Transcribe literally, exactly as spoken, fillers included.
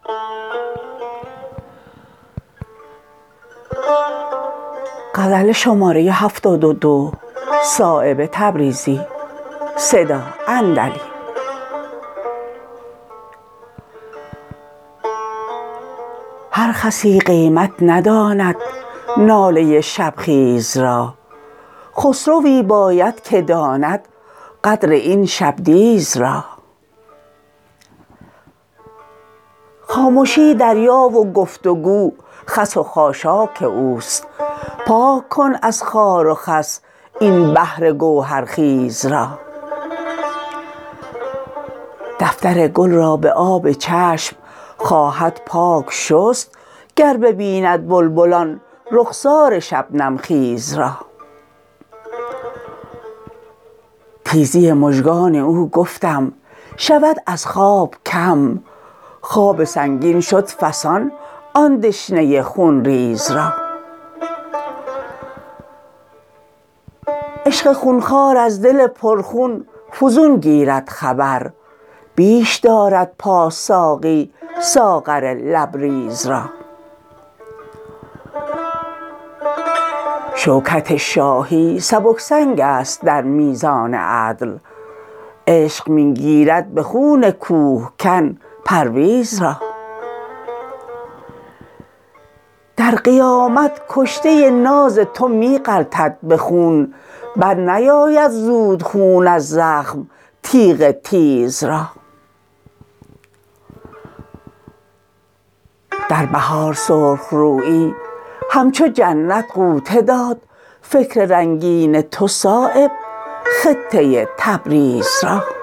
غزل شماره هفتاد و دو. صایب تبریزی. صدا اندلی. هر خسی قیمت نداند ناله شبخیز را، خسروی باید که داند قدر این شبدیز را. خامشی دریا و گفتگو خس و خاشاک اوست، پاک کن از خار و خس این بحر گوهرخیز را. دفتر گل را به آب چشم خواهد پاک شست، گر ببیند بلبلان رخسار شبنم خیز را. تیزی مژگان او گفتم شود از خواب کم، خواب سنگین شد فسان آن دشنه خونریز را. عشق خونخوار از دل پرخون فزون گیرد خبر، بیش دارد پاس ساقی ساغر لبریز را. شوکت شاهی سبکسنگ است در میزان عدل، عشق می گیرد به خون کوهکن پرویز را. در قیامت کشته ناز تو می غلطد به خون، برنیاید زود خون از زخم تیغ تیز را. در بهار سرخ رویی همچو جنت غوطه داد فکر رنگین تو صایب خطه تبریز را.